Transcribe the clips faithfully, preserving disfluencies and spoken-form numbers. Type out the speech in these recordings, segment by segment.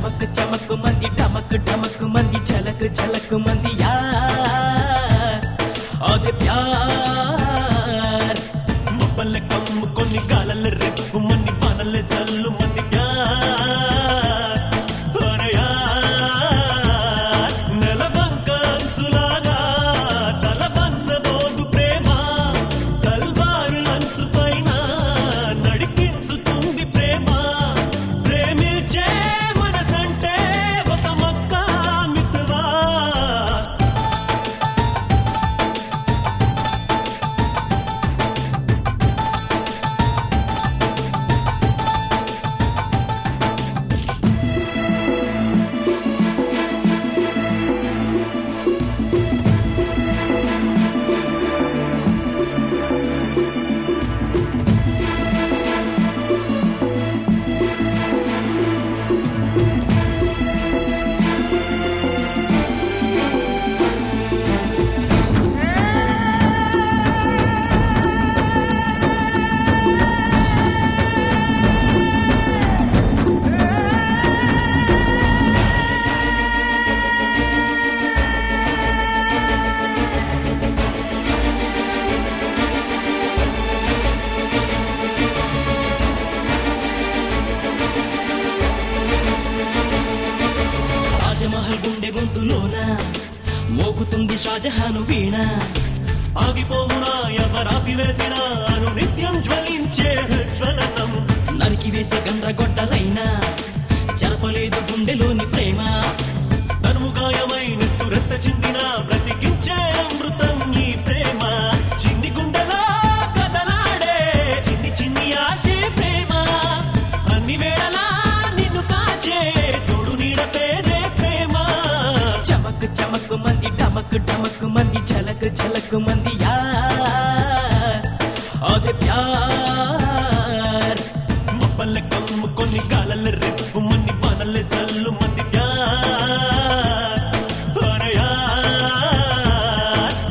चमक चमक मंदी ढमक ढमक मंदी झलक झलक मंदी यार अदे प्यार मब्बल कम कोनी गालल रेप्पु मन्नी वानल जल्लु मंदी प्यार अरे यार నెలవంక అంచులాగా తల పంచబోదు ప్రేమ తల్వారు అంచు పైన నడిపించుతుంది ప్రేమ ప్రేమించే మనసంటే ఒక మొక్క మిత్వా రాజమహల్ గుండె గొంతులోన మోగుతుంది షాజహాను వీణ ఆగిపోవునా ఎవరాపివేసినా అను నిత్యం జ్వలించే జ్వలనం నరికి వేసే గండ్రగొడ్డలైనా చెరపలేదు గుండెలోని ప్రేమ తనువు గాయమై నెత్తురెత్త చిందిన బ్రతికించే అమృతం ఈ ప్రేమ చిన్ని గుండెలా కదలాడే చిన్ని చిన్ని ఆశే ప్రేమ అన్ని వేళలా నిన్ను కాచే తోడు నీడ పేదే ప్రేమ చమక్ చమక్ మంది ఢమక్ ఢమక్ మంది झलक झलक మంది యార్ అదే ప్యార్ మబ్బల కమ్ము కొన్ని గాలల రెప్పు మన్ని వానల జల్లు మంది ప్యార్ అరే యార్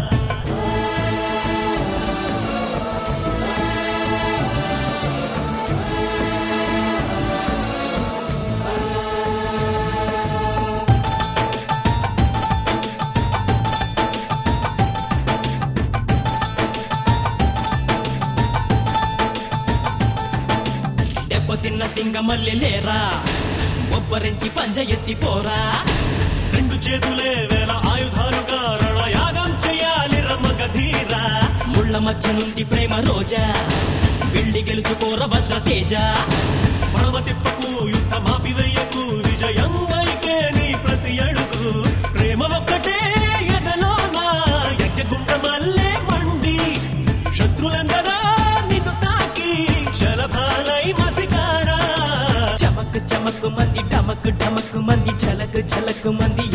దెబ్బతిన్న సింగమల్లె లేరా ఒబ్బరించి పంజ ఎత్తి పోరా రెండు చేతులే వేల ఆయుధాలుగా రణయాగం చేయాలి రమగధీరా ముళ్ళ మధ్య నుండి ప్రేమ రోజా వెళ్ళి గెలుచుకోర వజ్ర తేజ పడవ తిప్పకు యుద్ధ మాపివేయకు విజయం వైకే నీ ప్రతి అడుగు ప్రేమ ఒక్కటే ఎదలోన యజ్ఞగుండ మల్లె మండి శత్రులందరా నిన్ను తాకి శలభాలై మసికారా చమక్ చమక్ మంది ఢమక్ ఢమక్ మంది झलक झलक మంది